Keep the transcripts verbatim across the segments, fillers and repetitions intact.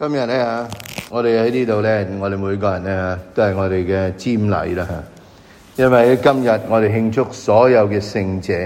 今日咧嚇，我哋喺呢度咧，我哋每個人咧嚇都係我哋嘅瞻禮啦嚇。因為喺今日我哋慶祝所有嘅聖者，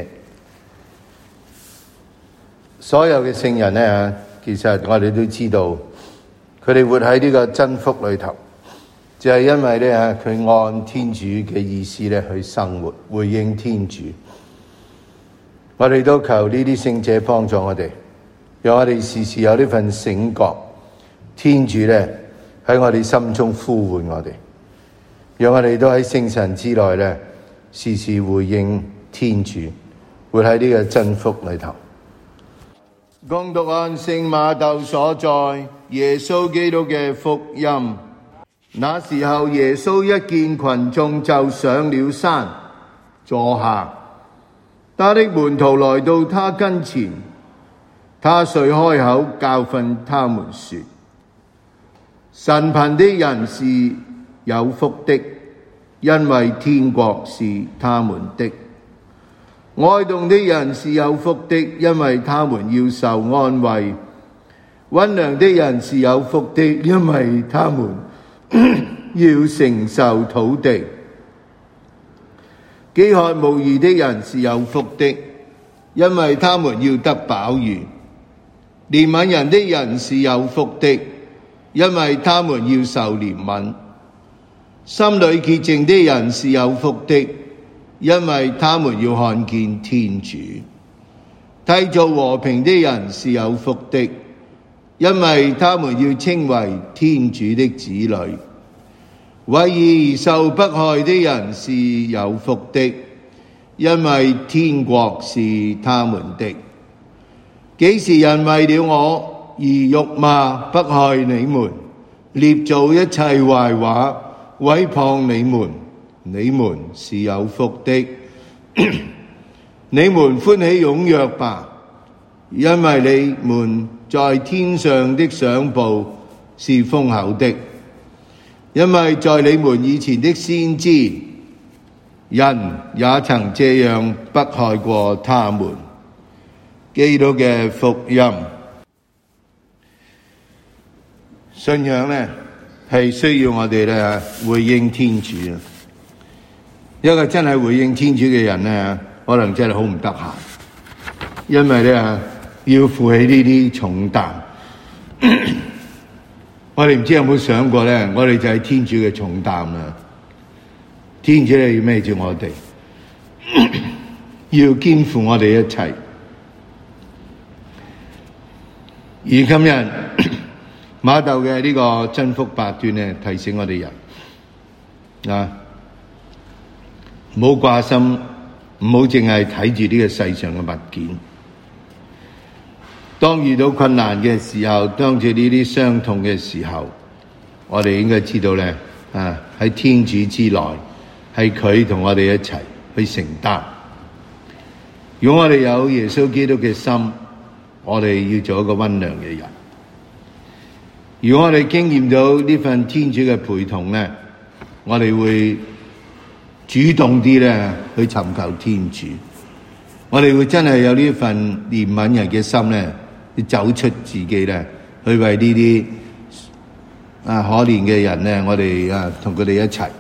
所有嘅聖人咧嚇，其實我哋都知道，佢哋活喺呢個真福裏頭，就係因為咧嚇佢按天主嘅意思咧去生活，回應天主。我哋都求呢啲聖者幫助我哋，讓我哋時時有呢份醒覺。天主咧喺我哋心中呼喚我哋，讓我哋都喺聖神之內咧，時時回應天主，活喺呢個真福裏頭。恭讀按聖瑪竇所載耶穌基督嘅福音。那時候耶穌一見群眾，就上了山坐下，他的門徒來到他跟前，他遂開口教訓他們說：神貧的人是有福的，因為天國是他們的；哀慟的人是有福的，因為他們要受安慰；溫良的人是有福的，因為他們要承受土地；飢渴慕義的人是有福的，因為他們要得飽飫；憐憫人的人是有福的，因為他們要受憐憫；心裏潔淨的人是有福的，因為他們要看見天主；締造和平的人是有福的，因為他們要稱為天主的子女；為義而受迫害的人是有福的，因為天國是他們的。幾時人為了我而辱罵迫害你們，捏造一切壞話，毀謗你們，你們是有福的。你們歡喜踴躍吧，因為你們在天上的賞報是豐厚的。因為在你們以前的先知，人也曾這樣迫害過他們。基督嘅福音。信仰咧係需要我哋咧回應天主啊！一個真係回應天主嘅人咧，可能真係好唔得閒，因為咧要負起呢啲重擔。我哋唔知有冇想過咧，我哋就係天主嘅重擔啦。天主咧要孭住我哋，要肩負我哋一切。而今日瑪竇嘅呢個真福八端咧，提醒我哋人啊，唔好掛心，唔好淨係睇住呢個世上嘅物件。當遇到困難嘅時候，當住呢啲傷痛嘅時候，我哋應該知道咧，啊喺天主之內，係佢同我哋一齊去承擔。如果我哋有耶穌基督嘅心，我哋要做一個溫良嘅人。如果我哋經驗到呢份天主嘅陪同咧，我哋會主動啲咧去尋求天主。我哋會真係有呢份憐憫人嘅心咧，去走出自己咧，去為呢啲啊可憐嘅人咧，我哋啊同佢哋一齊。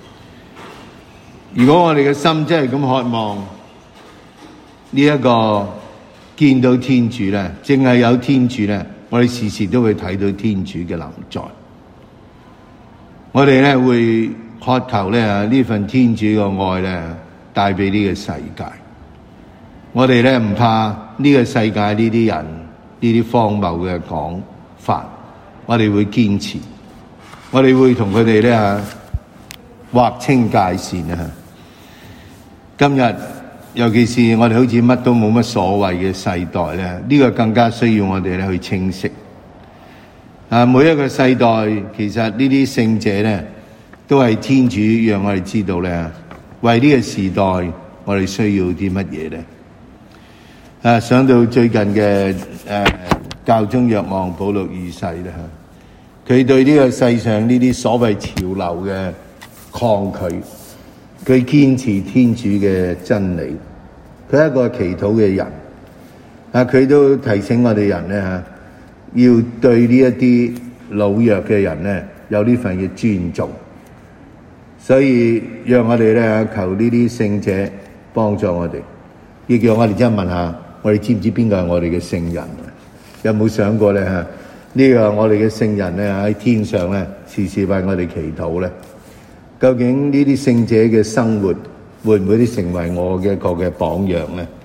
如果我哋嘅心真係咁渴望呢一個見到天主咧，淨係有天主咧，我哋時時都會睇到天主嘅臨在。我哋咧會渴求咧呢份天主嘅愛咧帶俾呢個世界。我哋咧唔怕呢個世界呢啲人呢啲荒謬嘅講法，我哋會堅持，我哋會同佢哋咧劃清界線啊！今日尤其是我哋好似乜都冇乜所謂嘅世代咧，呢個更加需要我哋咧去清晰。啊，每一個世代其實呢啲聖者咧，都係天主讓我哋知道咧，為呢個時代我哋需要啲乜嘢咧？啊，想到最近嘅誒教宗若望保祿二世咧，佢對呢個世上呢啲所謂潮流嘅抗拒，佢堅持天主嘅真理。佢係一個祈禱嘅人，啊，佢都提醒我哋人咧嚇，要對呢一啲老弱嘅人咧有呢份嘅尊重。所以讓我哋咧求呢啲聖者幫助我哋，亦叫我哋真係問下，我哋知唔知邊個係我哋嘅聖人？有冇想過咧嚇？呢個我哋嘅聖人咧喺天上咧，時時為我哋祈禱咧。究竟呢啲聖者嘅生活會唔會啲成為我嘅一個嘅榜樣咧？